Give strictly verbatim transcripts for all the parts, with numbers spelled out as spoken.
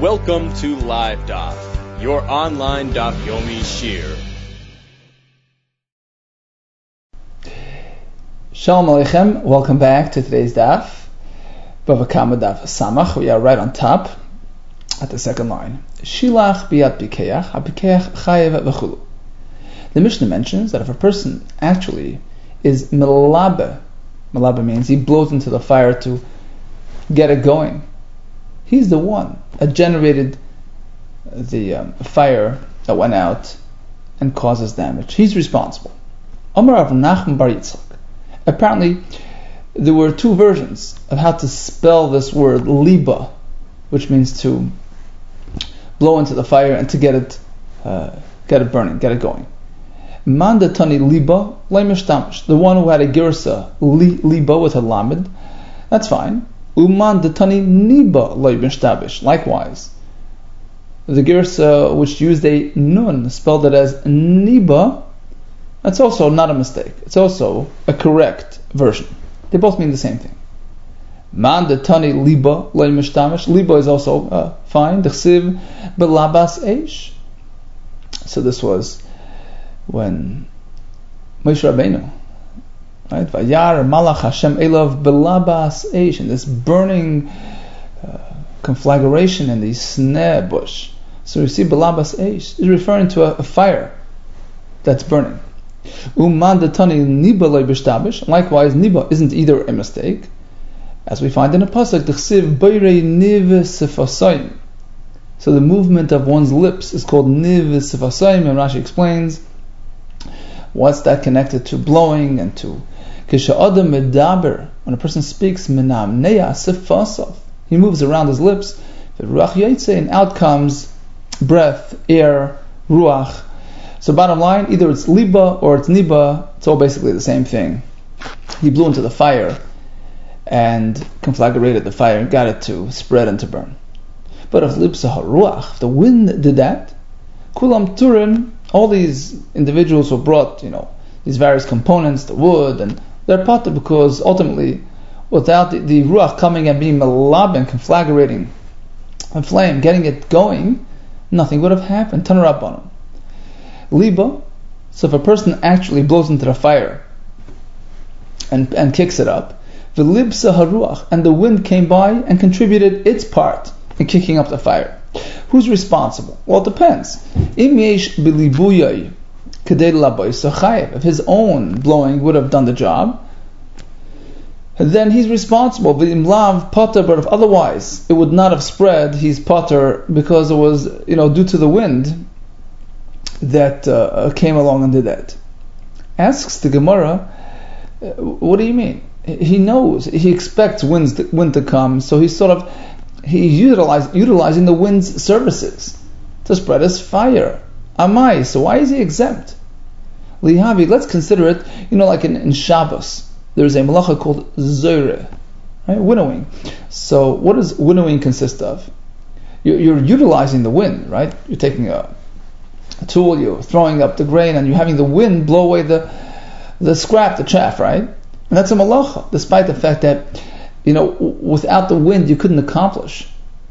Welcome to Live Daf, your online Daf Yomi Shir. Shalom Aleichem, welcome back to today's Daf, Bava Kama Daf Samach. We are right on top at the second line. Shilach biat bikeach, habikeach chayev v'chulu. The Mishnah mentions that if a person actually is melabe, melabe means he blows into the fire to get it going. He's the one that generated the um, fire that went out and causes damage. He's responsible. Amar Rav Nachman bar Yitzchak. Apparently, there were two versions of how to spell this word liba, which means to blow into the fire and to get it, uh, get it burning, get it going. Man datani liba lo mishtamish. The one who had a girsa li, liba with a lamed, that's fine. Uman datani niba lo mishtabish. Likewise, the girsa which used a nun, spelled it as niba, that's also not a mistake. It's also a correct version. They both mean the same thing. Man datani liba lo mishtamish. Liba is also uh, fine. Dechsiv belabas eish. So this was when Moshe Rabbeinu, right? Vayar malach Hashem elav belabas eish, in this burning uh, conflagration in the sneh bush. So we see belabas eish is referring to a, a fire that's burning. Uman datani niba lo b'shtabish. Likewise, niba isn't either a mistake, as we find in a pasuk, d'chsiv beirei niv sefasayim. So the movement of one's lips is called niv sefasayim, and Rashi explains what's that connected to blowing and to kisha'adam medaber. When a person speaks, minam neya sefasav, he moves around his lips, ruach yaitse, and out comes breath, air, ruach. So bottom line, either it's liba or it's niba, it's all basically the same thing. He blew into the fire and conflagrated the fire and got it to spread and to burn. But if lipsa haruach, the wind did that, kulam turim, all these individuals who brought, you know, these various components, the wood, and they're potter, because ultimately, without the, the ruach coming and being malab and conflagrating a flame, getting it going, nothing would have happened. Tanarabanim. Liba, so if a person actually blows into the fire and and kicks it up, v'libsa haruach, and the wind came by and contributed its part in kicking up the fire. Who's responsible? Well, it depends. Im yesh bilibuyay kadei labai sachayev. If his own blowing would have done the job, then he's responsible. V'im lav potter, but if otherwise it would not have spread, he's potter because it was, you know, due to the wind that uh, came along and did that. Asks the Gemara, what do you mean? He knows, he expects winds to, wind to come, so he's sort of he's utilize, utilizing the wind's services to spread his fire. Amai, so why is he exempt? Lihavi, let's consider it, you know, like in, in Shabbos, there's a malacha called zoire, right? Winnowing. So what does winnowing consist of? You're, you're utilizing the wind, right? You're taking a tool, you're throwing up the grain, and you're having the wind blow away the the scrap, the chaff, right? And that's a malacha, despite the fact that, you know, w- without the wind you couldn't accomplish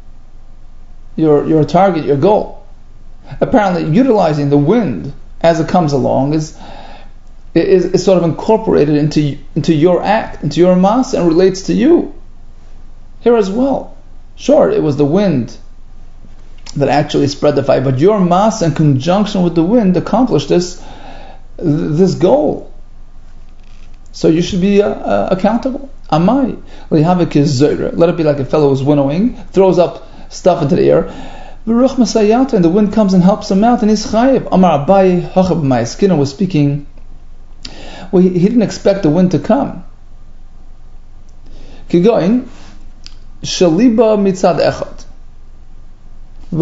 your your target, your goal. Apparently, utilizing the wind as it comes along is is, is sort of incorporated into into your act, into your mass, and relates to you here as well. Sure, it was the wind that actually spread the fire, but your mass in conjunction with the wind accomplished this this goal. So you should be uh, uh, accountable. Amai, let it be like a fellow who's winnowing, throws up stuff into the air, and the wind comes and helps him out, and he's chayiv. Amar Abai Hachab Ma'askina was speaking. Well, he, he didn't expect the wind to come. Keep going. Shaliba mitzad echad. So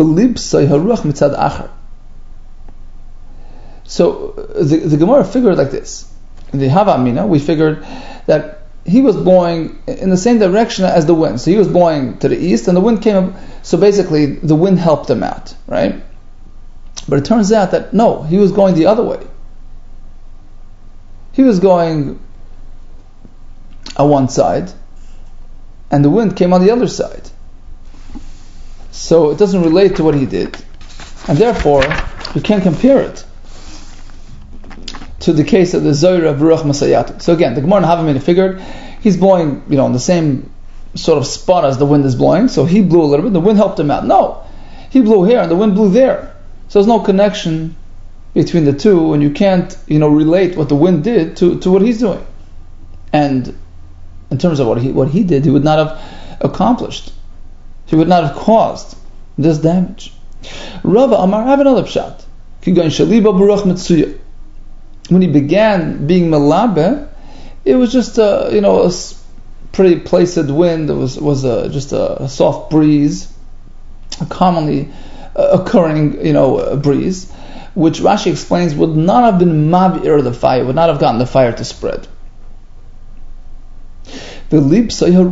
the, the Gemara figured like this. In the Hava Amina, we figured that he was blowing in the same direction as the wind. So he was blowing to the east, and the wind came up. So basically, the wind helped him out, right? But it turns out that no, he was going the other way. He was going on one side, and the wind came on the other side. So it doesn't relate to what he did. And therefore, you can't compare it to the case of the Zoyra Baruch Masayati. So again, the Gemara in Havamina figured he's blowing, you know, in the same sort of spot as the wind is blowing, so he blew a little bit, the wind helped him out. No, he blew here and the wind blew there. So there's no connection between the two, and you can't, you know, relate what the wind did to, to what he's doing. And in terms of what he what he did, he would not have accomplished. He would not have caused this damage. Rava Amar, I have another pshat. When he began being melabe, it was just a, you know, a pretty placid wind. It was was a, just a, a soft breeze, a commonly uh, occurring, you know, breeze, which Rashi explains would not have been mav'ir the fire, would not have gotten the fire to spread. And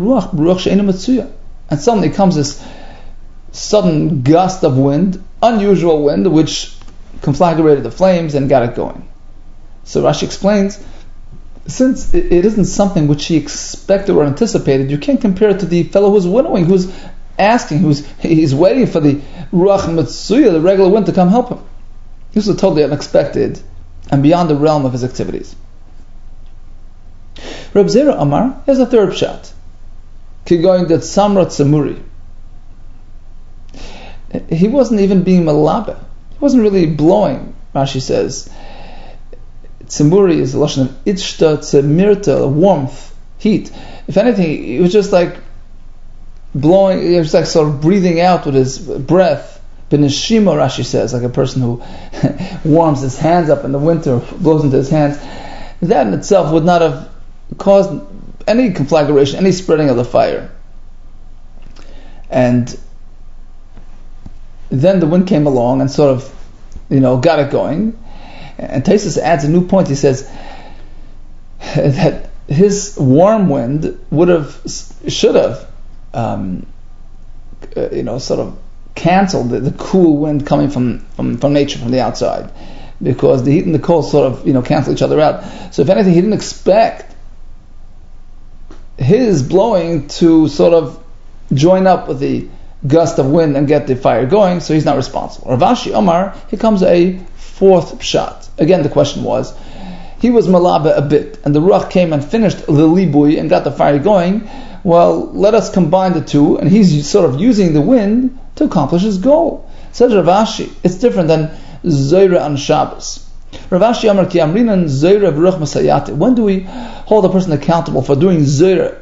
suddenly comes this sudden gust of wind, unusual wind, which conflagrated the flames and got it going. So Rashi explains, since it isn't something which he expected or anticipated, you can't compare it to the fellow who's winnowing, who's asking, who's he's waiting for the Ruach Mitsuya, the regular wind, to come help him. This was totally unexpected and beyond the realm of his activities. Reb Zera Amar has a third pshat. Going that Samrat Samuri. He wasn't even being malabe. He wasn't really blowing, Rashi says. Tzimuri is a lashon of itshta tzemirta, warmth, heat. If anything, he was just like blowing, he was like sort of breathing out with his breath. Benishima, Rashi says, like a person who warms his hands up in the winter, blows into his hands. That in itself would not have caused any conflagration, any spreading of the fire. And then the wind came along and sort of, you know, got it going. And Taisus adds a new point. He says that his warm wind would have, should have, um, uh, you know, sort of canceled the, the cool wind coming from, from, from nature, from the outside, because the heat and the cold sort of, you know, cancel each other out. So if anything, he didn't expect his blowing to sort of join up with the gust of wind and get the fire going, so he's not responsible. Rav Ashi Omar, here comes a fourth pshat. Again, the question was, he was malabe a bit, and the ruach came and finished the libui and got the fire going. Well, let us combine the two, and he's sort of using the wind to accomplish his goal. Says Rav Ashi, it's different than Zoyra on Shabbos. Rav Ashi Amar ki amrinan Zoyra v'ruach masayate. When do we hold a person accountable for doing Zoyra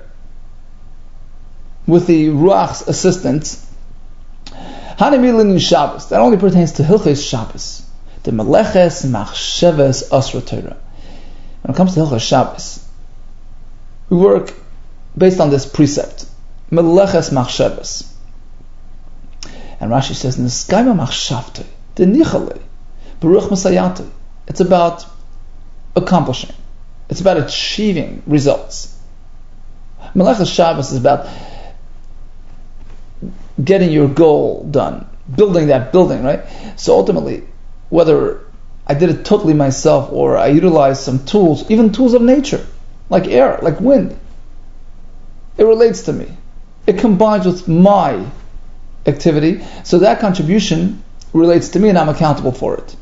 with the ruach's assistance? Hanimilin Shabbos. That only pertains to Hilchos Shabbos. The Meleches Machsheves Asra Torah. When it comes to Hilchos Shabbos, we work based on this precept. Meleches Machsheves. And Rashi says, Niskayma Machshavte, the Nichale, Baruch Masayate. It's about accomplishing. It's about achieving results. Meleches Shabbos is about getting your goal done, building that building, right? So ultimately, whether I did it totally myself or I utilized some tools, even tools of nature, like air, like wind, it relates to me. It combines with my activity, so that contribution relates to me and I'm accountable for it.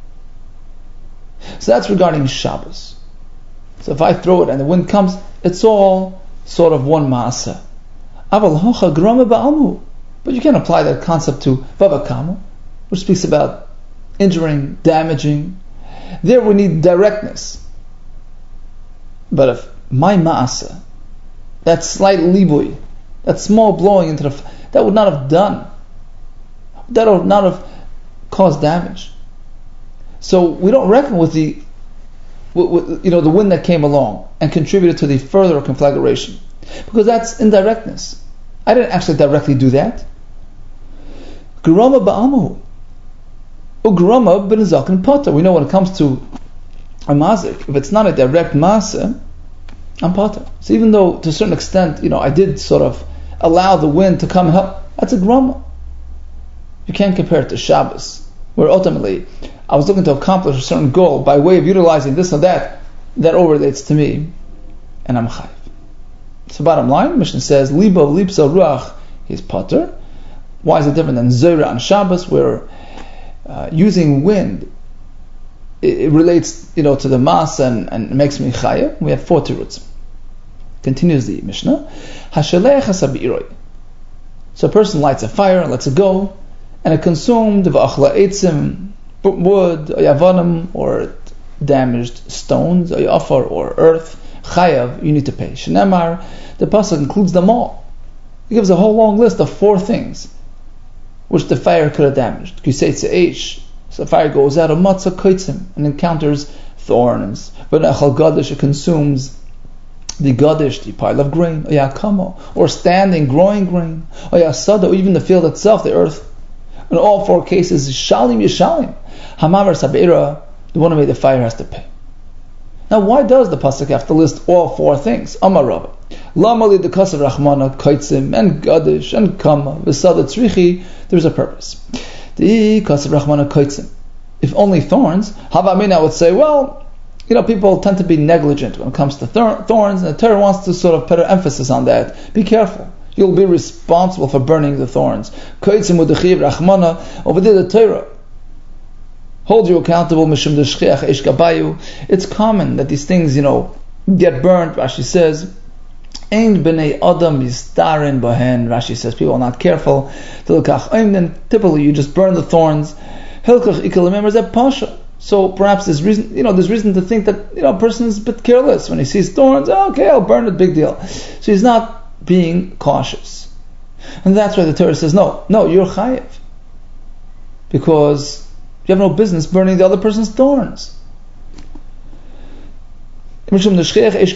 So that's regarding Shabbos. So if I throw it and the wind comes, it's all sort of one maaseh. Aval hocha grama ba'amu. But you can't apply that concept to Bava Kama, which speaks about injuring, damaging. There we need directness. But if my maaseh, that slight libui, that small blowing into the, that would not have done, that would not have caused damage. So we don't reckon with the, with, with, you know, the wind that came along and contributed to the further conflagration, because that's indirectness. I didn't actually directly do that. Grama ba'amu. Ugrama bin zaken pata. We know when it comes to a mazik, if it's not a direct maaseh, I'm pata. So even though to a certain extent, you know, I did sort of allow the wind to come help, that's a grama. You can't compare it to Shabbos, where ultimately I was looking to accomplish a certain goal by way of utilizing this or that. That all relates to me, and I'm chayiv. So bottom line, Mishnah says, Libo lipsa ruach, he's pater. Why is it different than Zera and Shabbos, where uh, using wind it, it relates, you know, to the mas and, and makes me chayav? We have four tiruts. Continues the Mishnah. Hashalech hasabiroi. So a person lights a fire and lets it go, and it consumed v'achla eitzim, wood, or yavanim, or damaged stones, or yafar, or earth. Chayav, you need to pay. Shenemar, the pasuk includes them all. It gives a whole long list of four things which the fire could have damaged. Kiseitze eish, so the fire goes out of matzah koitzim and encounters thorns. V'nechal gadish, it consumes the gadish, the pile of grain, or yakamo, or standing, growing grain, or yasada, or even the field itself, the earth. In all four cases, shalim yishalim. Hamavar sabeira, the one who made the fire has to pay. Now, why does the pasuk have to list all four things? Amar Rava, Lamali the kasav rachmana kaitzim and gadish and kama v'sada tzrichi. There's a purpose. The kasav rachmana kaitzim. If only thorns, Havamina would say, well, you know, people tend to be negligent when it comes to thor- thorns, and the Torah wants to sort of put an emphasis on that. Be careful. You'll be responsible for burning the thorns. Kaitzim u'dechiv rachmana. Over there, the Torah hold you accountable. Mishum d'shchiach eish gabayu. It's common that these things, you know, get burnt. Rashi says, Ein b'nei adam yistarin bahen. Rashi says people are not careful. Tilkach oimden. Typically, you just burn the thorns. Hilkach ikalamim is a pasha. So perhaps there's reason, you know, there's reason to think that, you know, a person is a bit careless when he sees thorns. Oh, okay, I'll burn it. Big deal. So he's not being cautious, and that's why the Torah says, no, no, you're chayiv, because you have no business burning the other person's thorns. That's why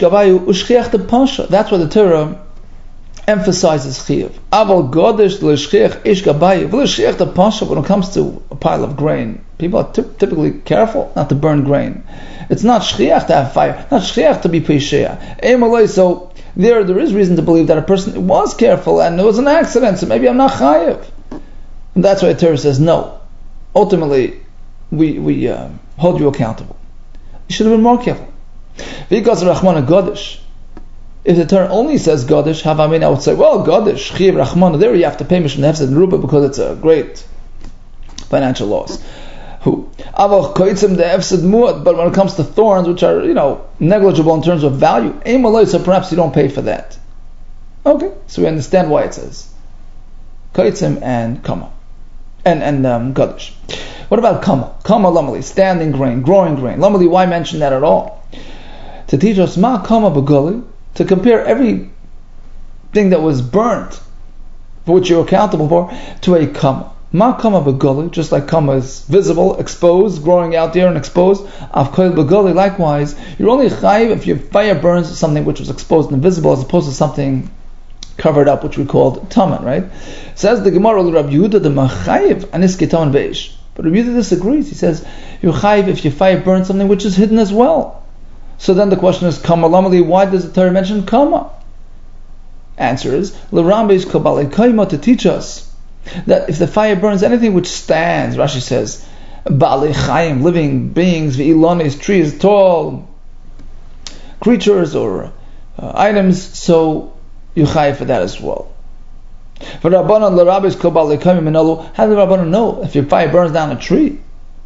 the Torah emphasizes chayiv. Aval godesh l'shchiach ish gabayu v'l'shchiach the pasha. When it comes to a pile of grain, people are t- typically careful not to burn grain. It's not shchiach to have fire, not shchiach to be peishea. Emalei, so there, there is reason to believe that a person was careful and it was an accident, so maybe I'm not chayiv. And that's why the Torah says no. Ultimately, we we uh, hold you accountable. You should have been more careful. Because Rachmana Gadish. If the Torah only says Gadish, Havamin, I would say, well, Gadish, Chiv Rachmana, there you have to pay Mishum Nefzed and Ruba because it's a great financial loss. Who? Avach Koitzim the Efsed Muad, but when it comes to thorns, which are, you know, negligible in terms of value, Eimaloi, so perhaps you don't pay for that. Okay, so we understand why it says Koitzim and Kama. And, and um, Gadish. What about Kama? Kama Lamali, standing grain, growing grain. Lamali, why mention that at all? To teach us Ma Kama Baguli, to compare everything that was burnt, for which you're accountable for, to a Kama. Ma Kama Baguli, just like Kama is visible, exposed, growing out there and exposed. Av Koil Baguli, likewise, you're only chayiv if your fire burns something which was exposed and visible, as opposed to something covered up, which we called taman, right? Says the Gemara, Rabbi Yehuda the Machayiv Aniske Taman Beish. But Rabbi Yehuda disagrees. He says you're chayiv if your fire burns something which is hidden as well. So then the question is, Kama Lamali, why does the Torah mention Kama? Answer is, L'Rambe's Kabbalah Kaima, to teach us that if the fire burns anything which stands, Rashi says, Ba'alei Chaim, living beings, V'ilonis, trees, tall creatures or uh, items, so you chayiv for that as well. For Rabbanan, L'Rambe's Kabbalah Kaima Menalu, how does the Rabbanan know if your fire burns down a tree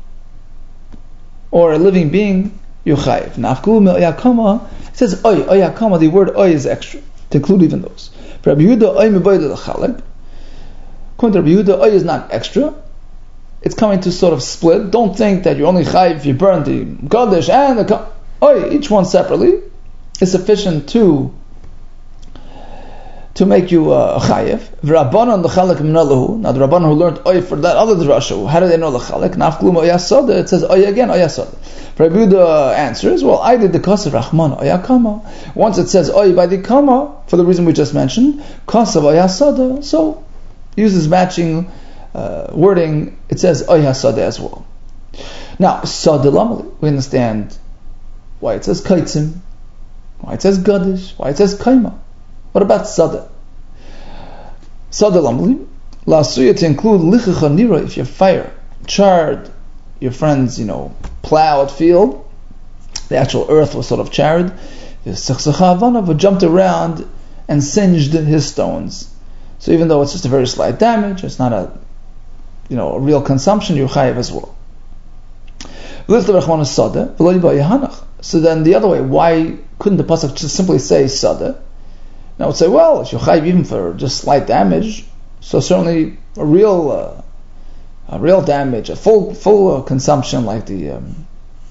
or a living being? You chayiv. Nafkulu me'oyakama. It says oy, oyakama. The word oy is extra to include even those. For Rabbi Yehuda, oy me'boyed l'chalek. According to Rabbi Yehuda, oy is not extra. It's coming to sort of split. Don't think that you're only chayiv if you burn the Gadish and the oy. Each one separately is sufficient to to make you a uh, chayiv. V'rabbanan l'chalek minalahu. Now the Rabbanan who learned oy for that other drasha, how do they know l'chalek? Nafkulu me'oyasoda. It says oy again, oyasoda. Rabbi Yehuda answers, well, I did the kasav Rahman oyakama. Once it says oy by the kama, for the reason we just mentioned, kasav oyasada, so uses matching uh, wording, it says oyasada as well. Now, sada lamali, we understand why it says kaitzim, why it says gadish, why it says kaima. What about sada? Sada lamali, la suya, to include lichacha nira, if your fire charred your friend's, you know, plowed field, the actual earth was sort of charred, jumped around and singed his stones. So even though it's just a very slight damage, it's not a, you know, a real consumption, you're chayiv as well. So then the other way, why couldn't the pasuk just simply say sada? Now I would say, well, if you're chayiv even for just slight damage, so certainly a real, uh, a real damage, a full full uh, consumption like the um,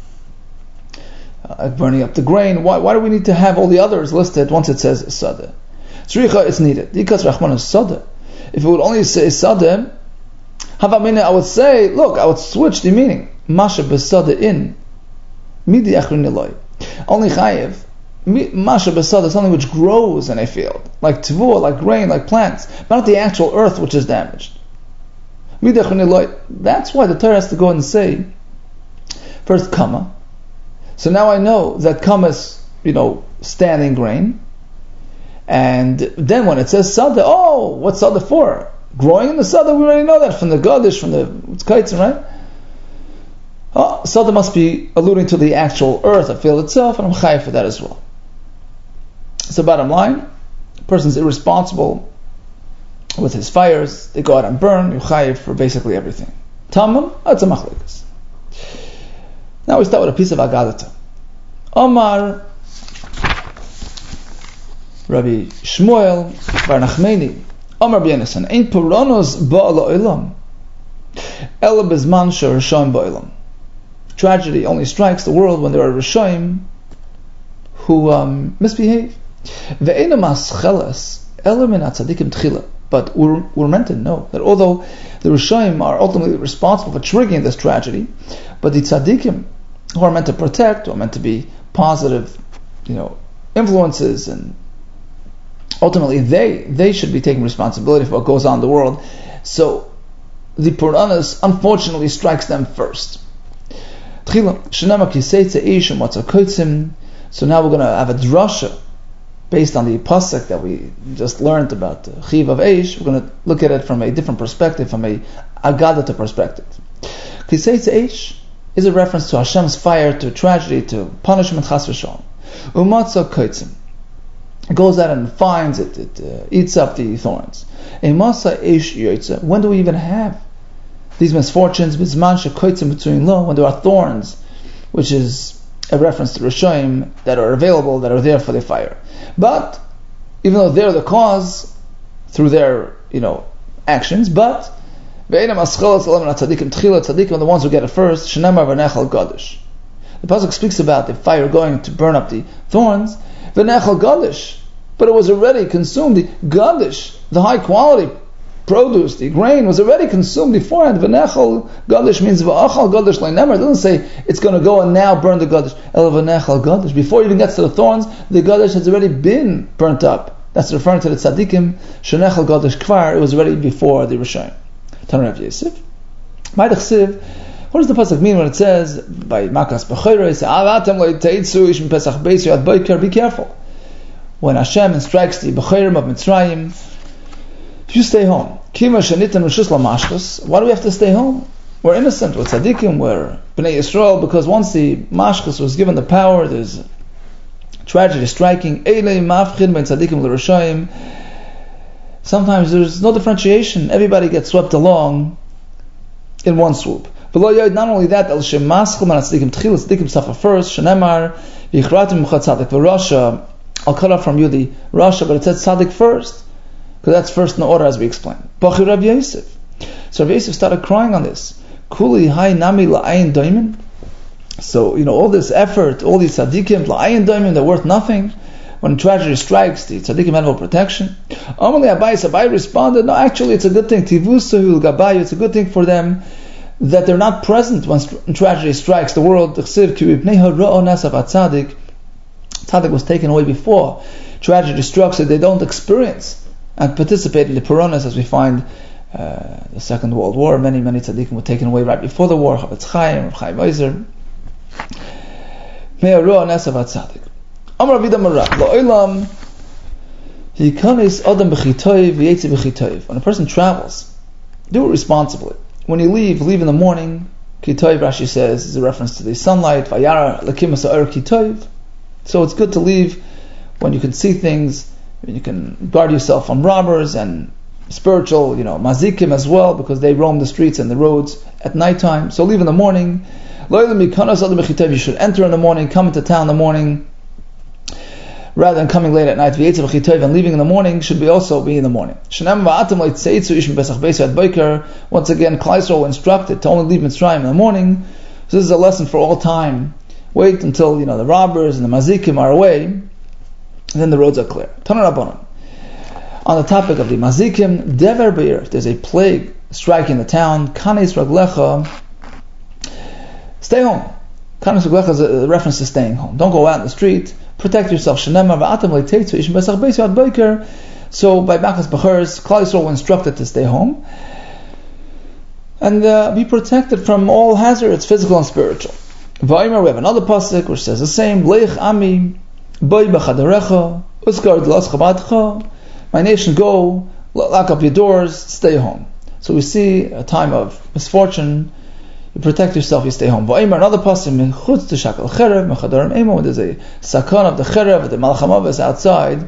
uh, burning up the grain. Why why do we need to have all the others listed once it says sada? Tzricha is needed because Rachman is sada. If it would only say sada, havamina, I would say, look, I would switch the meaning. Masha besada in midi achrin eloi. Only chayiv. Masha besada, something which grows in a field, like tvua, like grain, like plants, but not the actual earth which is damaged. Midi achrin eloi. That's why the Torah has to go and say first kama. So now I know that kama is, you know, standing grain, and then when it says sada, oh, what's sada for? Growing in the sada, we already know that from the Gadish, from the Kaitzim, right? Oh, sada must be alluding to the actual earth, the field itself, and I'm chayiv for that as well. So bottom line, a person's irresponsible with his fires, they go out and burn, you're chayiv for basically everything. Tamam, that's a machlikas. Now we start with a piece of Agadata. Omar Rabbi Shmuel Bar Nachmeni Omar B'Yenesan Ein Puronos Ba'ala Olam Ela Bezman Shor Rishayim Ba'olam. Tragedy only strikes the world when there are Rishayim who um, misbehave. Ve'ena Mascheles Ela Min Atzadikim Tchila. But we're, we're meant to know that although the Rishayim are ultimately responsible for triggering this tragedy, but the Tzadikim who are meant to protect, who are meant to be positive, you know, influences, and ultimately they they should be taking responsibility for what goes on in the world. So the Puranas unfortunately strikes them first. So now we're going to have a drasha based on the pasuk that we just learned about the chiv of Eish. We're going to look at it from a different perspective, from a Agadata perspective. Kiseitze Eish is a reference to Hashem's fire, to tragedy, to punishment, chas v'shalom. Umatza koitzim. It goes out and finds it, it uh, eats up the thorns. Emasa eish yoytze. When do we even have these misfortunes? Bizman shekoitzim between lo, when there are thorns, which is a reference to Rishayim that are available, that are there for the fire. But even though they're the cause through their, you know, actions, but the ones who get it first. The pasuk speaks about the fire going to burn up the thorns. V'nechal gadish, but it was already consumed. The gadish, the high quality produce, the grain, was already consumed beforehand. V'nechal gadish means v'achal gadish leinemer. It doesn't say it's going to go and now burn the gadish. El v'nechal gadish. Before it even gets to the thorns, the gadish has already been burnt up. That's referring to the tzaddikim. Shenechal gadish kvar. It was already before the Rishayim. Tanur Rav Yosef. Ma'idach Siv. What does the pasuk mean when it says by Makas B'Chayros, Avatem lo yiteitzu ish Pesach Beis Yad Boiker? Be careful. When Hashem strikes the B'Chayrim of Mitzrayim, you stay home. Kima shenitem reshus lamashchus. Why do we have to stay home? We're innocent. We're tzaddikim. We're Bnei Yisrael. Because once the mashchus was given the power, there's tragedy striking. Eilei mafchid ben tzaddikim l'Rishayim. Sometimes there's no differentiation. Everybody gets swept along in one swoop. Not only that, tzaddikim suffer first. Shenemar yichratim m'chad tzaddik v'rasha. I'll cut off from you the rasha, but it says tzaddik first, because that's first in the order as we explained. Bachir Rav Yosef. So Rav Yosef started crying on this. Kuli hay nami la'ayin doimin. So you know all this effort, all these tzaddikim la'ayin doimin, they're worth nothing. When tragedy strikes, the tzaddikim have no protection. Amalei Abayis, Abai responded, no, actually it's a good thing. Tivusuhu gabayu, it's a good thing for them that they're not present when tragedy strikes the world. Tzaddik was taken away before tragedy struck, so they don't experience and participate in the Puranas, as we find uh, the Second World War. Many, many tzaddikim were taken away right before the war. Chavetz Chaim, Rav Chaim Ozer. May Ro'o Nesav HaTzaddik. Amar Rabbi Damar La'olam Yikanis Adam B'chitoiv V'yetzi B'chitoiv. When a person travels, do it responsibly. When you leave, leave in the morning. Kitoiv, Rashi says, is a reference to the sunlight. Vayara Lakim Asa'ar Kitoiv. So it's good to leave when you can see things, when you can guard yourself from robbers, and spiritual, you know, mazikim as well, because they roam the streets and the roads at nighttime. So leave in the morning. You should enter in the morning, come into town in the morning, rather than coming late at night. And leaving in the morning should be also be in the morning. Once again, Klal Yisrael instructed to only leave Mitzrayim in the morning. So this is a lesson for all time. Wait until, you know, the robbers and the mazikim are away, and then the roads are clear. Tana Rabbanon. On the topic of the mazikim, dever be'ir, if there's a plague striking the town, kanes raglecha, stay home. Kanes raglecha is a reference to staying home. Don't go out in the street. Protect yourself. So by Bachas Bechers, Klal Yisrael were instructed to stay home and uh, be protected from all hazards, physical and spiritual. Vaymer, we have another pasuk which says the same. Leich ami, boy b'chadarecha, uskar d'las chabadcha. My nation, go, lock up your doors, stay home. So we see a time of misfortune. You protect yourself, you stay home. Vaymer, another pasuk, mechutz t'shakal cherev, mechadarim emo, when there's a sakon of the cherev, the malach hamavis outside.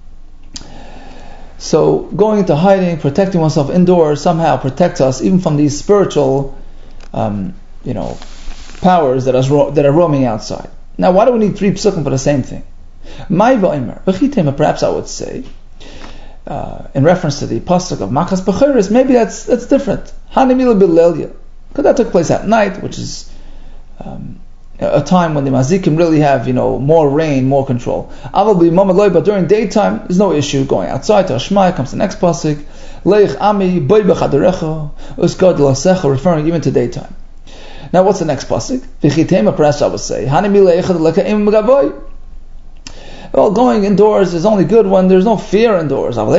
So going into hiding, protecting oneself indoors, somehow protects us even from these spiritual, um, you know, powers that are ro- that are roaming outside. Now, why do we need three psukim for the same thing? My v'omer, v'chitema, perhaps I would say, uh, in reference to the pasuk of Makas Becheres, maybe that's that's different. Hanimila b'lelia, because that took place at night, which is um, a time when the mazikim really have, you know, more reign, more control. But during daytime, there's no issue going outside. To Hashmai comes the next pasuk, Leich ami boy b'chadarecha uskad l'secha, referring even to daytime. Now, what's the next pasuk? V'chitema, perhaps I would say, well, going indoors is only good when there's no fear indoors. But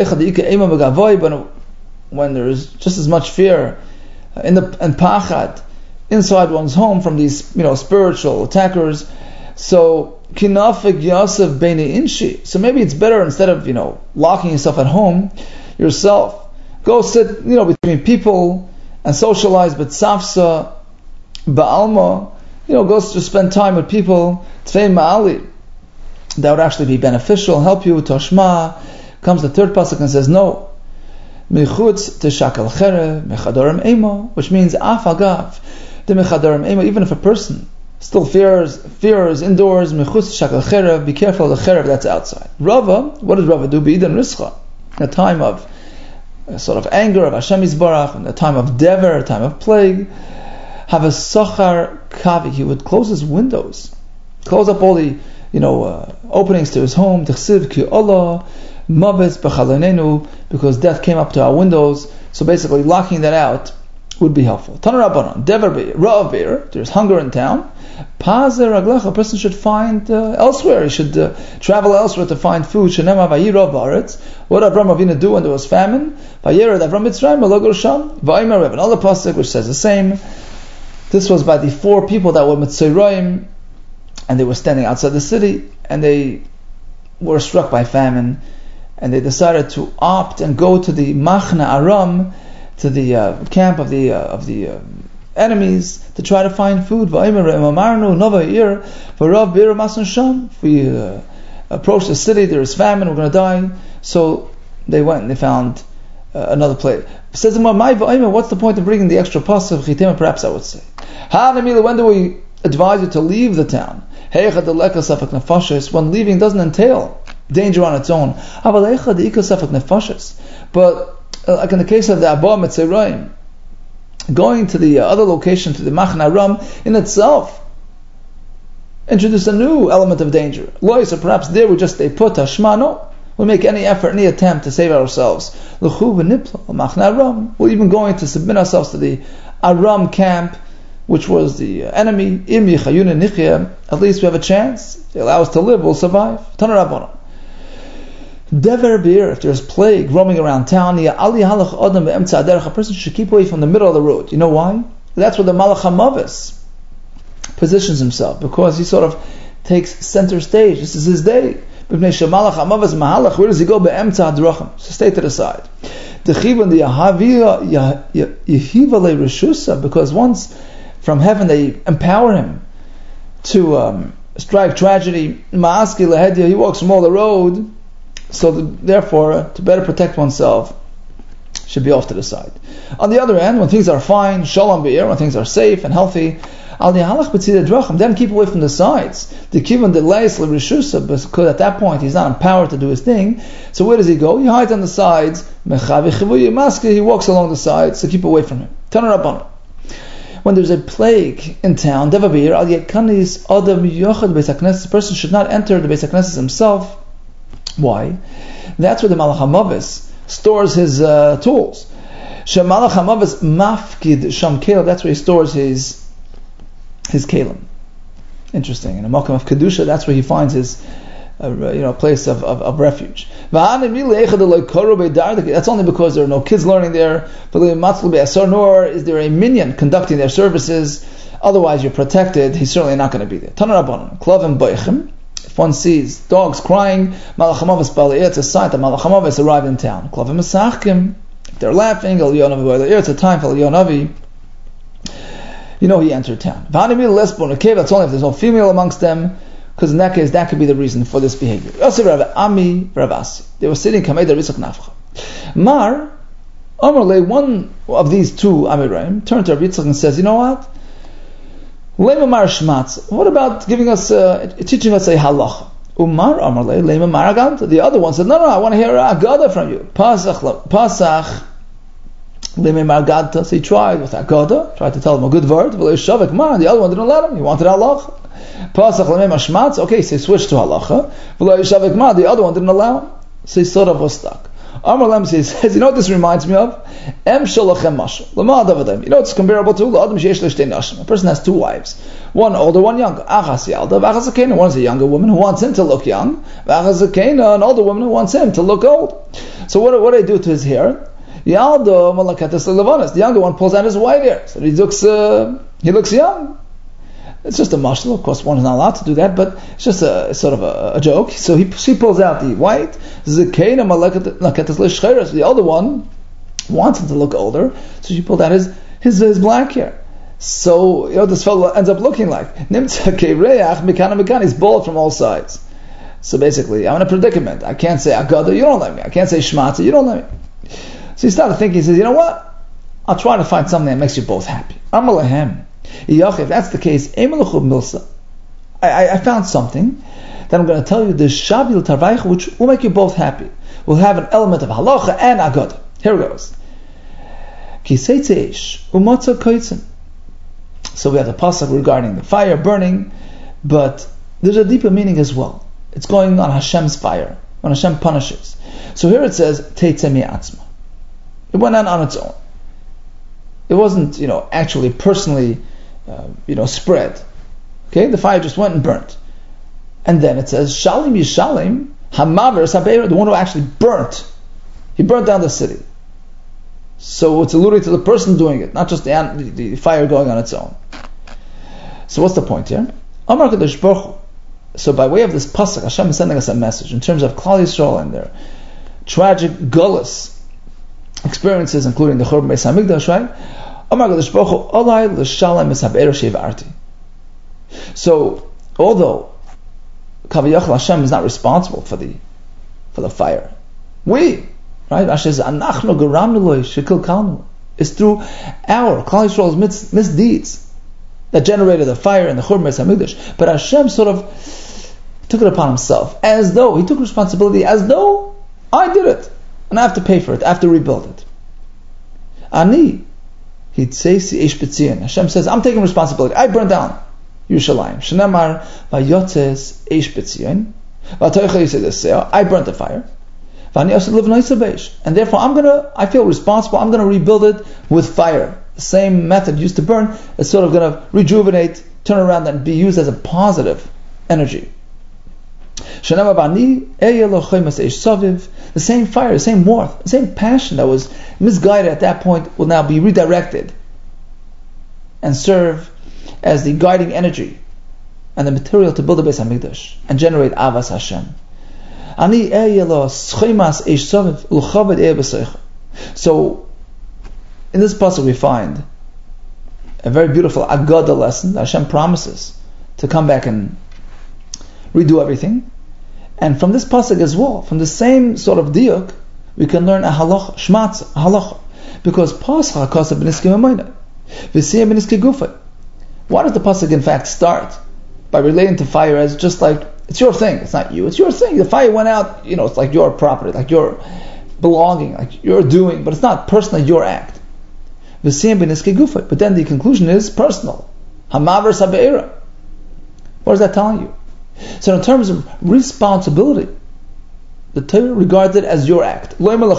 when there's just as much fear in the and pachad inside one's home from these, you know, spiritual attackers, so kinafik yasef beini inshi. So maybe it's better, instead of, you know, locking yourself at home, yourself go sit, you know, between people and socialize. But safsa ba'alma, you know, go to spend time with people. Tfei ma'ali, that would actually be beneficial, help you. Toshma comes the third pasuk and says no. Michutz teshakal cherev mechadorim emo, which means af agav the mechadorim emo. Even if a person still fears fears indoors, michutz teshakal cherev, be careful of the cherev that's outside. Rava, what does Rava do? B'idan rischa, in a time of a sort of anger of Hashem Yisbarach, in a time of dever, a time of plague, have a sochar kavi. He would close his windows, close up all the, you know, uh, openings to his home. Tichsiv ki Allah mavet b'chalanenu, because death came up to our windows. So basically, locking that out would be helpful. Tana Rabbanon, dever beir, ra'av beir. There's hunger in town. Pazer raglecha. A person should find uh, elsewhere. He should uh, travel elsewhere to find food. Shenema vayirav ba'aretz. What did Avram Avinu do when there was famine? Vayered Avram Mitzrayim v'lo sham. Vaymer, we have another pasuk which says the same. This was by the four people that were Mitzrayim, and they were standing outside the city, and they were struck by famine, and they decided to opt and go to the Machna Aram, to the uh, camp of the uh, of the uh, enemies, to try to find food. If we uh, approach the city, there is famine, we're going to die. So they went and they found uh, another place. It says, what's the point of bringing the extra pasuk? Perhaps I would say, when do we advise you to leave the town? When leaving doesn't entail danger on its own. But uh, like in the case of the Abba Mitzrayim, going to the uh, other location, to the Machna Aram, in itself introduce a new element of danger. So perhaps there we just stay put. Hashma, no. We'll make any effort, any attempt to save ourselves. We're even going to submit ourselves to the Aram camp, which was the enemy. At least we have a chance. They allow us to live, we'll survive. Tana Rabbanon. Dever beer, if there's plague roaming around town, a person should keep away from the middle of the road. You know why? That's where the Malach HaMavis positions himself, because he sort of takes center stage. This is his day. Where does he go? So stay to the side. Because once from heaven they empower him to um, strike tragedy, he walks from all the road. So the, therefore, uh, to better protect oneself, should be off to the side. On the other end, when things are fine, shalom be'ir, when things are safe and healthy, al yahalach b'tzidei drachim, then keep away from the sides. The kivan delays l'rishusa, because at that point he's not empowered to do his thing. So where does he go? He hides on the sides. He walks along the sides, so keep away from him. Taner Rabbanan. When there's a plague in town, devavir al yekanis adam yochad beis hakneses, the person should not enter the beis hakneses himself. Why? That's where the Malach HaMavis stores his uh, tools. Shemalach HaMavis mafkid sham kelim, that's where he stores his his kelim. Interesting. In a Makam of Kedusha, that's where he finds his uh, you know place of, of, of refuge. That's only because there are no kids learning there, nor is there a minion conducting their services. Otherwise, you're protected. He's certainly not going to be there. Taner Rabbanan, klavim boichem. If one sees dogs crying, Malach HaMavis balei, it's a sign that Malach HaMavis arrived in town. Klavim mesachkim. If they're laughing, it's a time for Elyonavi. You know he entered town. That's only if there's no female amongst them, because in that case, that could be the reason for this behavior. They were sitting Kamei Risak Nafcha. Mar, Amarle, one of these two Amiraim, turned to Rabbi Yitzchak and says, you know what? Lema Mar Shmatz. What about giving us, uh, teaching us a halacha? Umar Amarle, Lema Mar Aganta. The other one said, no, no, I want to hear a Agada from you. Pasach, Pasach, Lema Mar Aganta. So he tried with Agada, tried to tell him a good word. Shavik Mar, the other one didn't let him. He wanted halacha. Pasach Lema Shmatz. Okay, so he switched to halacha. Shavik Mar, the other one didn't allow him. So he sort of was stuck. Amar Lem says, you know what this reminds me of? Em shalachem mashal. Lama adavadem. You know it's comparable to l'adam sheyesh l'shtei nashim. A person has two wives, one older, one younger. Achas yalda, v'achas zakena. One is a younger woman who wants him to look young. V'achas zakena, an older woman who wants him to look old. So what what do they do to his hair? Yalda malaketes levanis. The younger one pulls out his white hair, so he looks uh, he looks young. It's just a mashal. Of course, one is not allowed to do that, but it's just a sort of a, a joke. So he she pulls out the white. The older one wants him to look older, so she pulled out his his, his black hair. So you know this fellow ends up looking like he's bald from all sides. So basically, I'm in a predicament. I can't say Agada, you don't let me. I can't say Shmatza, you don't let me. So he started thinking. He says, you know what? I'll try to find something that makes you both happy. Amalahem. If that's the case, I, I, I found something that I'm going to tell you, the Shabil Tarvaich, which will make you both happy. We'll have an element of halacha and agada. Here it goes. So we have the pasuk regarding the fire burning, but there's a deeper meaning as well. It's going on Hashem's fire, when Hashem punishes. So here it says, Teitzeh mi'atzma. It went on on its own. It wasn't, you know, actually personally, uh, you know, spread. Okay, the fire just went and burnt. And then it says, Shalim Yishalim, Hamaver Sabeir, the one who actually burnt. He burnt down the city. So it's alluding to the person doing it, not just the, the, the fire going on its own. So what's the point here? Amar Kadosh Baruch Hu. So by way of this pasuk, Hashem is sending us a message in terms of Klal Yisrael and their tragic gullus experiences, including the Churban Beis Hamikdash, right? Amar Kadosh Baruch Hu, Olai l'shalem esabeir shevarti. So, although Kaviyachal Hashem is not responsible for the for the fire, we, right? Hashem says, Anachnu garamnu lo shekilkalnu. It's through our Klal Yisrael's mis- misdeeds that generated the fire and the Churban Beis Hamikdash. But Hashem sort of took it upon himself, as though he took responsibility, as though I did it, and I have to pay for it, I have to rebuild it. Ani, he'd say si eish b'tzion. Hashem says, I'm taking responsibility. I burned down Yerushalayim. Shnamar vayotzes eish b'tzion. V'atoicha yisei deseo. I burnt the fire. V'ani osed livnoisa beish. And therefore, I'm gonna. I feel responsible. I'm gonna rebuild it with fire. The same method used to burn is sort of gonna rejuvenate, turn around, and be used as a positive energy. Shnamar v'ani eyeh lochaymas eish saviv. The same fire, the same warmth, the same passion that was misguided at that point will now be redirected and serve as the guiding energy and the material to build the Beis Hamikdash and generate Avas Hashem. So, in this pasuk we find a very beautiful Agada lesson that Hashem promises to come back and redo everything. And from this pasuk as well, from the same sort of diuk, we can learn a halacha, shmatz, halacha. Because Pascha Kasav B'Niske Mamayna, V'siyam B'Niske Gufa. Why does the pasuk in fact start by relating to fire as just like it's your thing? It's not you. It's your thing. The fire went out. You know, it's like your property, like your belonging, like your doing, but it's not personally your act. V'siyam B'Niske Gufa. But then the conclusion is personal. Hamaver Sabeira. What is that telling you? So in terms of responsibility, the Torah regards it as your act. We had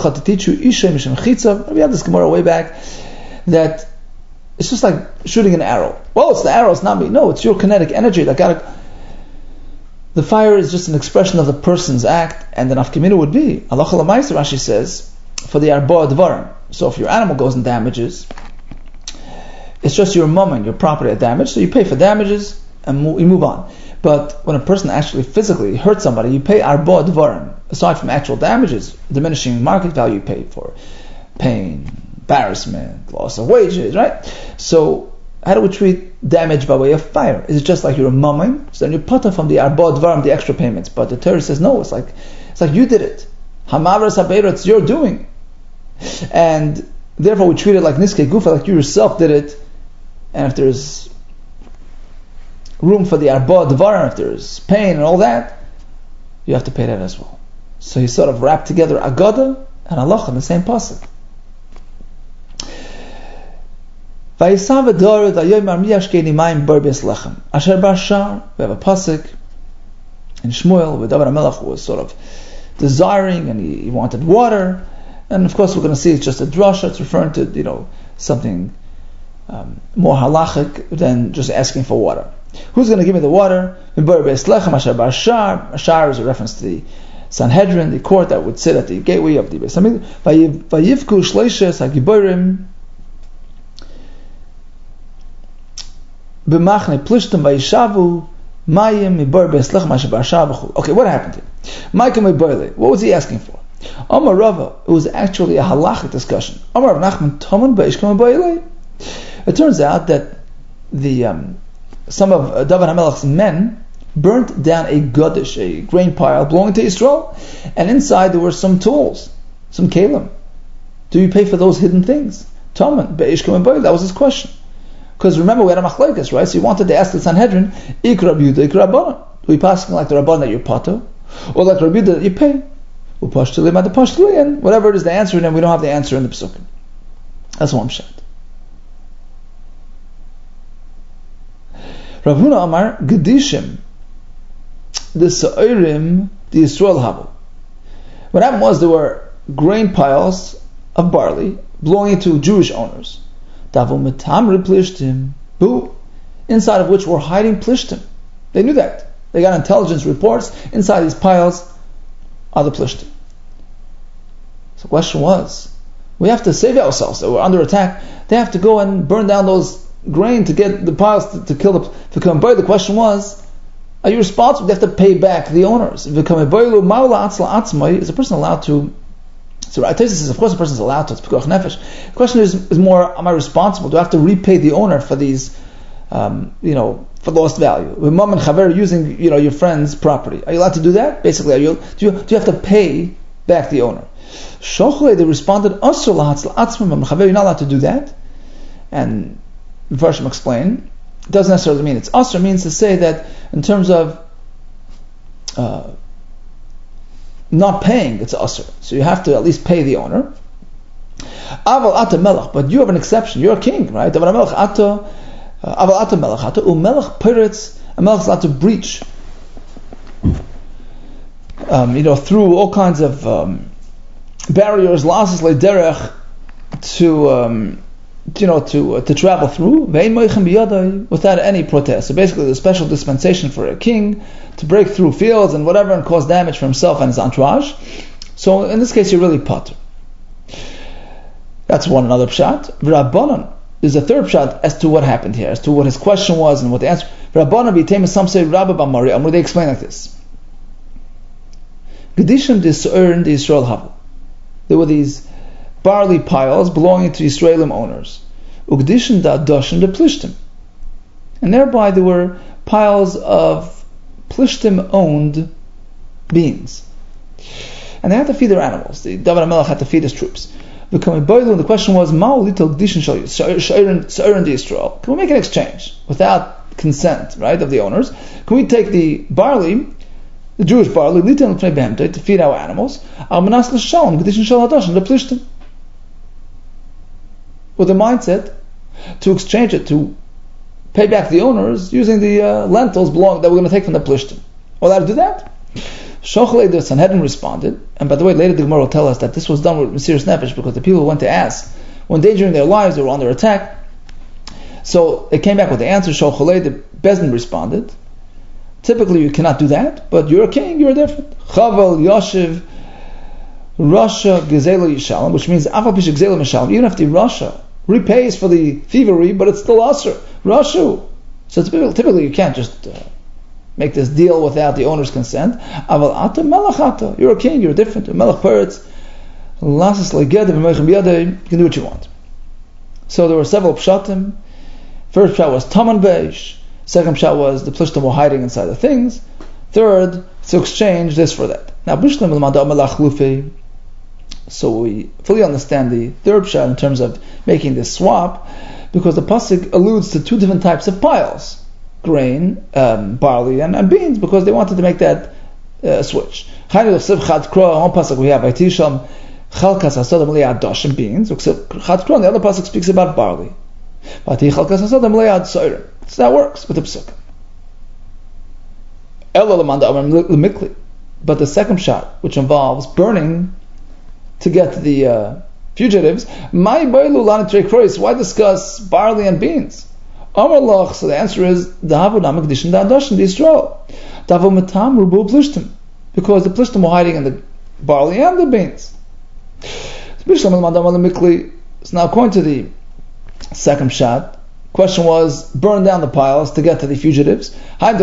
this Gemara way back that it's just like shooting an arrow. Well, it's the arrow, it's not me. No, it's your kinetic energy that got to. The fire is just an expression of the person's act, and the nafkamina would be Halacha l'maaseh. Rashi says for the arba dvarim. So if your animal goes and damages, it's just your mum, your property at damage. So you pay for damages and you move on. But when a person actually physically hurts somebody, you pay arba dvarim. Aside from actual damages, diminishing market value, you pay for pain, embarrassment, loss of wages, right? So how do we treat damage by way of fire? Is it just like you're a mumming? So then you put from the arba dvarim, the extra payments. But the Torah says no. It's like it's like you did it. Hamavar sabeira, it's your doing, and therefore we treat it like niske gufa, like you yourself did it. And if there's room for the arba dvarim, if there's pain and all that, you have to pay that as well. So he sort of wrapped together Agada and halacha in the same pasuk. We have a pasuk in Shmuel where David HaMelech was sort of desiring and he, he wanted water, and of course we're going to see it's just a drasha. It's referring to, you know, something um, more halachic than just asking for water. Who's going to give me the water? Ashar is a reference to the Sanhedrin, the court that would sit at the gateway of the Beis Hamikdash. Vayivku shleishes hagiborim b'machne plishtim vayishavu mayim mibar beis lechem asher b'ashar v'chul. Okay, what happened here? Ma'akim mibarle. What was he asking for? Amar Rava. It was actually a halachic discussion. Amar Rav Nachman Toman b'ishkam mibarle. It turns out that the um, some of uh, David HaMelech's men burnt down a gadish, a grain pile belonging to Yisrael, and inside there were some tools, some kelim. Do you pay for those hidden things? Toman be'ishkam mibarle. That was his question. Because remember, we had a machlekes, right? So he wanted to ask the Sanhedrin, Ik Rabbi Yehuda, Ik Rabbanan. Do we pass like the Rabbanan that you're pato, or like Rabbi Yehuda that you pay? Upashtuli, mad upashtuli, and whatever it is the answer, and we don't have the answer in the Pesukim. That's one shot. Rav Huna Amar Gedishim, the Sa'irim, the Yisrael Havu. What happened was there were grain piles of barley belonging to Jewish owners. Plishtim, inside of which were hiding Plishtim. They knew that. They got intelligence reports. Inside these piles are the Plishtim. So the question was, we have to save ourselves. So we're under attack. They have to go and burn down those grain to get the piles to, to kill the to come by. The question was, are you responsible? They have to pay back the owners. Is a person allowed to? So Rav says, of course, a person is allowed to. It's pikuach nefesh. The question is, is more, am I responsible? Do I have to repay the owner for these, um, you know, for lost value? With mom and chaver using, you know, your friend's property, are you allowed to do that? Basically, are you do you do you have to pay back the owner? Shochle, they responded, asur lahatzla atzmim mom and chaver. You're not allowed to do that. And Mepharshim explain, it doesn't necessarily mean it's asur. It means to say that in terms of uh, not paying, it's asur. So you have to at least pay the owner. Aval ata melech, but you have an exception. You're a king, right? Aval melech ata, aval ata melech ata, umelech piritz, a melech is allowed to breach, um, you know, through all kinds of um, barriers, lasses lederech, to um, you know, to uh, to travel through, without any protest. So basically, the special dispensation for a king to break through fields and whatever and cause damage for himself and his entourage. So in this case, you're really patur. That's one another pshat. Rabbanan is a third pshat as to what happened here, as to what his question was and what the answer. Rabbanan b'teim, some say Rabba b'Mariam, where they explain like this: Gedishim discern the Yisrael havu. There were these barley piles belonging to Yisraelim owners. Ugdishim da doshim de plishtim, and thereby there were piles of plishtim owned beans. and they had to feed their animals. The David HaMelech had to feed his troops. The question was, can we make an exchange without consent, right, of the owners? Can we take the barley, the Jewish barley, to feed our animals, with the mindset to exchange it, to pay back the owners using the uh, lentils belong that we're going to take from the Plishtim? Well, how to do that? Shochalei the Sanhedrin responded, and by the way, later the Gemara will tell us that this was done with Mesiras Nefesh because the people who went to ask were endangering their lives, they were under attack. So they came back with the answer. Shochalei, the Bezdin responded, typically you cannot do that, but you're a king, you're different. Chaval Yoshev Rasha Gezela Yishalom, which means Afal Pish Gezela Mishalom, even if the Rasha repays for the thievery, but it's still Asr. Rashu. So typically, typically you can't just uh, make this deal without the owner's consent. Aval ata melech ata. You're a king, you're different. Melech peretz. Lasas leged v'meichem yadei. You can do what you want. So there were several pshatim. First pshat was taman beish. Second pshat was the Plishtim were hiding inside the things. Third, to exchange this for that. Now, b'shlam l'mada melach lufi. So we fully understand the third pshat in terms of making this swap, because the pasuk alludes to two different types of piles. Grain, um, barley, and, and beans, because they wanted to make that uh, switch. One pasuk we have Vaitisham Chalkas Hasadam Le'ad Dosh and beans. The other pasuk speaks about barley. So that works with the pasuk. But the second shot, which involves burning to get to the uh, fugitives, why discuss barley and beans? So the answer is because the Plishtim were hiding in the barley and the beans. So now according to the second shot, question was burn down the piles to get to the fugitives. It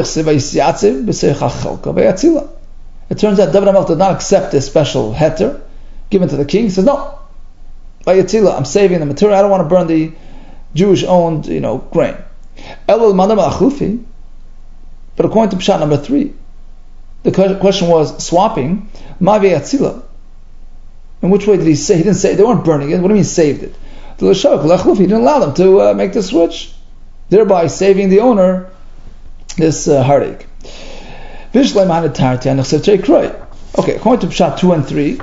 turns out David HaMelech did not accept this special heter given to the king. He says, no, I'm saving the material, I don't want to burn the Jewish owned, you know, grain. But according to Pshat number three, the question was swapping. In which way did he say? He didn't say, they weren't burning it. What do you mean saved it? He didn't allow them to uh, make the switch, thereby saving the owner this uh, heartache. Okay, according to Pshat two and three,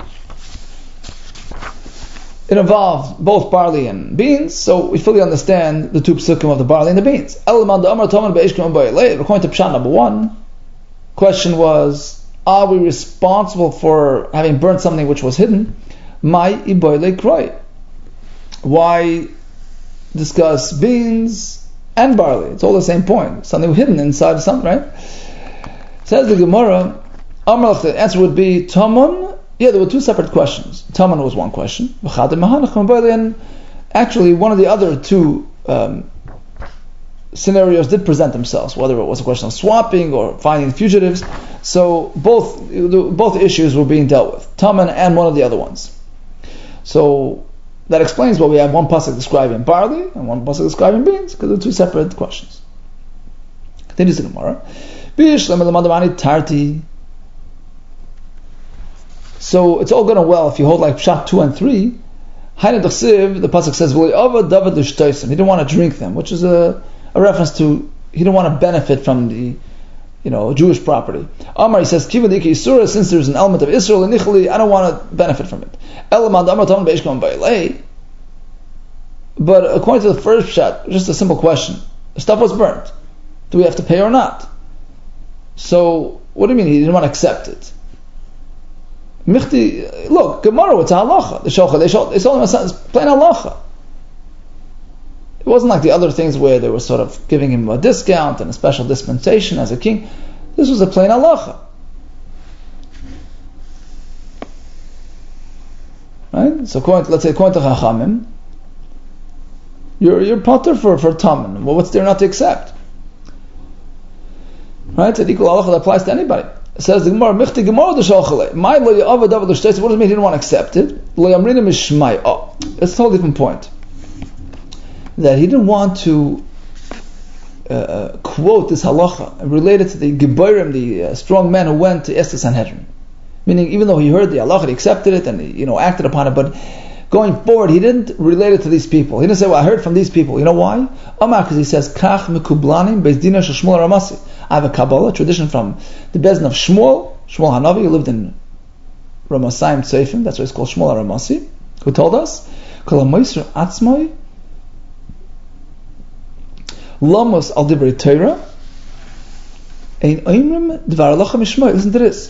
it involved both barley and beans, so we fully understand the two psukim of the barley and the beans. According to Pshat number one, question was, are we responsible for having burnt something which was hidden? Why discuss beans and barley? It's all the same point. Something hidden inside something, right? Says the Gemara, the answer would be Taman. Yeah, there were two separate questions. Taman was one question. And actually, one of the other two um, scenarios did present themselves, whether it was a question of swapping or finding fugitives. So both both issues were being dealt with, Taman and one of the other ones. So that explains why we have one pasuk describing barley and one pasuk describing beans, because they're two separate questions. Continues the Gemara. So it's all good and well if you hold like Pshat two and three. The pasuk says, he didn't want to drink them, which is a, a reference to he didn't want to benefit from the, you know, Jewish property. Amar, he says, since there's an element of Israel and Nichli, I don't want to benefit from it. But according to the first Pshat, just a simple question. The stuff was burnt. Do we have to pay or not? So, what do you mean he didn't want to accept it? Michti, look, Gemara, it's a halacha. The shochet, they told him it's plain halacha. It wasn't like the other things where they were sort of giving him a discount and a special dispensation as a king. This was a plain halacha. Right? So, let's say, according to Chachamim, you're you're potter for for Taman. Well, what's there not to accept? Right? It's an equal halacha that applies to anybody. It says the Gemara, Michti Gemara the Shalchalei. My lo ya'avad davar l'shteitzim. What does it mean he didn't want to accept it? Lo yamrina mishmai. Oh, it's a totally different point. That he didn't want to uh, quote this halacha and relate it to the Geburim, the uh, strong men who went to Esther Sanhedrin. Meaning, even though he heard the halacha, he accepted it and he, you know, acted upon it, but going forward, he didn't relate it to these people. He didn't say, well, I heard from these people. You know why? Amar, because he says, Kach mikublanim beis dina shel Shmuel Ramasi. I have a Kabbalah tradition from the Bezdin of Shmuel, Shmuel Hanavi, who lived in Ramasayim Tzefim, that's why it's called Shmuel Ramasi, who told us, Kol ha-moisr atzmai lamos al divrei Torah ein oimrim dvar halacha mishmai. Listen to this.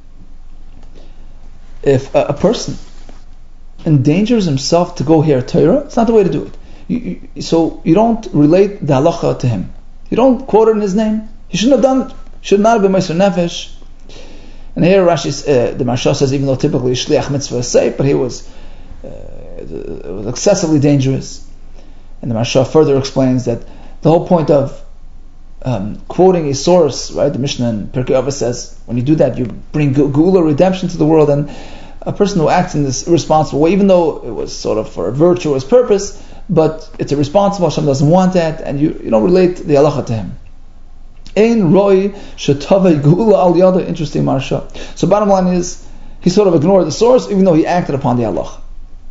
If a, a person endangers himself to go hear Torah, it's not the way to do it. You, you, so you don't relate the halacha to him. You don't quote it in his name. He shouldn't have done it. Should not have been Meiser Nefesh. And here Rashi, uh, the Maharsha says, even though typically Shliach Mitzvah is safe, but he was, uh, it was excessively dangerous. And the Maharsha further explains that the whole point of um, quoting a source, right? The Mishnah in Pirkei Avos says, when you do that, you bring Geula, redemption to the world, and a person who acts in this irresponsible way, even though it was sort of for a virtuous purpose, but it's irresponsible, Hashem doesn't want that, and you, you don't relate the halacha to him. Ein roi shetavei geula al yada. Interesting Maharsha. So bottom line is, he sort of ignored the source, even though he acted upon the halacha.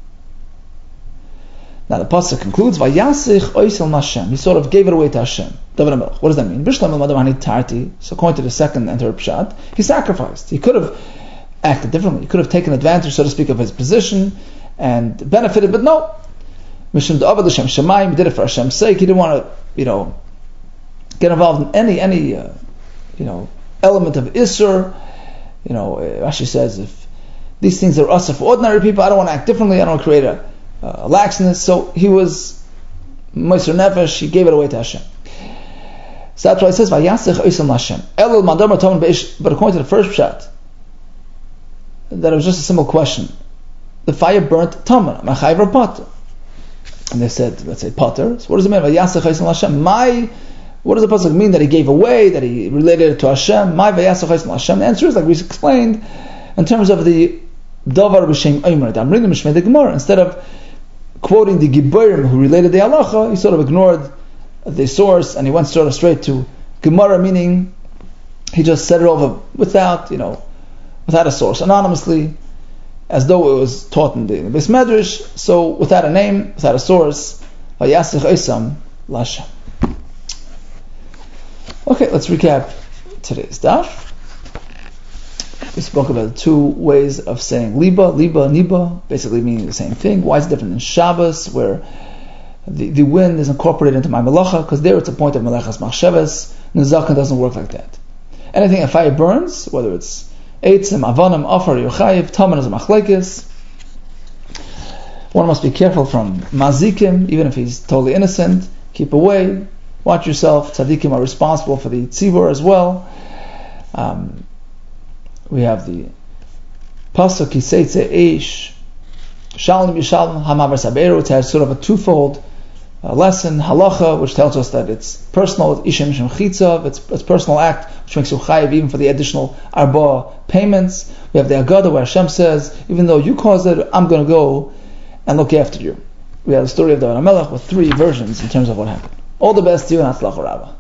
Now the pasuk concludes, Vayasich oisel Hashem. He sort of gave it away to Hashem. David HaMelech. What does that mean? Bishlam el madam hani tarti. So according to the second enter pshat, he sacrificed. He could have acted differently. He could have taken advantage, so to speak, of his position and benefited, but no. Mishum da'avad l'shem shemayim. He did it for Hashem's sake. He didn't want to, you know, get involved in any any uh, you know element of Isser. You know, Rashi says, if these things are us for ordinary people, I don't want to act differently. I don't want to create a, a laxness. So he was Meiser Nefesh. He gave it away to Hashem. So that's why it says Vayasech oisel Hashem. Elul madam atomen beish. But according to the first pshat, that it was just a simple question. The fire burnt Taman, Machayv or Potter. And they said, let's say Potter. So what does it mean? Vayasech oisel Hashem. My What does the pasuk mean that he gave away, that he related it to Hashem? My vayasach oisel Hashem. The answer is, like we explained, in terms of the davar b'shem omer, the amrin mishmei the Gemara. Instead of quoting the Giborim who related the halacha, he sort of ignored the source and he went sort of straight to Gemara, meaning he just said it over without, you know, without a source, anonymously, as though it was taught in the Beis Medrash. So without a name, without a source, vayasach oisam l'Hashem. Okay, let's recap today's daf. We spoke about the two ways of saying liba, liba, niba, basically meaning the same thing. Why is it different in Shabbos, where the, the wind is incorporated into my melacha, because there it's a point of melachas machshavas. Nezaka doesn't work like that. Anything a fire burns, whether it's eitzim, avanim, afar, yochayiv, taman is a machlekes. One must be careful from mazikim, even if he's totally innocent. Keep away. Watch yourself. Tzaddikim are responsible for the tzibur as well. Um, we have the pasuk kiseitze eish shalom yishalom hamavar saberu. It has sort of a twofold uh, lesson, halacha, which tells us that it's personal, it's ishim shem chitzav, it's it's personal act, which makes you chayiv even for the additional arba payments. We have the Agada where Hashem says, even though you caused it, I'm going to go and look after you. We have the story of David HaMelech with three versions in terms of what happened. All the best to you and Hatzlacha Rabbah.